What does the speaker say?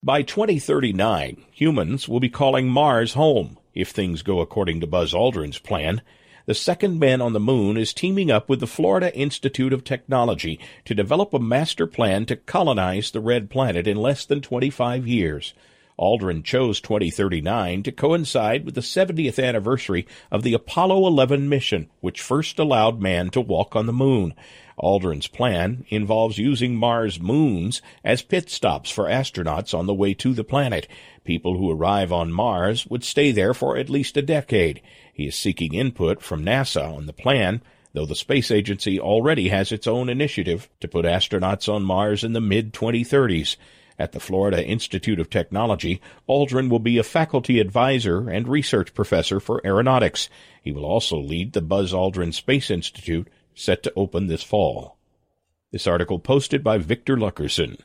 By 2039, humans will be calling Mars home, if things go according to Buzz Aldrin's plan. The second man on the moon is teaming up with the Florida Institute of Technology to develop a master plan to colonize the red planet in less than 25 years. Aldrin chose 2039 to coincide with the 70th anniversary of the Apollo 11 mission, which first allowed man to walk on the moon. Aldrin's plan involves using Mars moons as pit stops for astronauts on the way to the planet. People who arrive on Mars would stay there for at least a decade. He is seeking input from NASA on the plan, though the space agency already has its own initiative to put astronauts on Mars in the mid-2030s. At the Florida Institute of Technology, Aldrin will be a faculty advisor and research professor for aeronautics. He will also lead the Buzz Aldrin Space Institute, set to open this fall. This article posted by Victor Luckerson.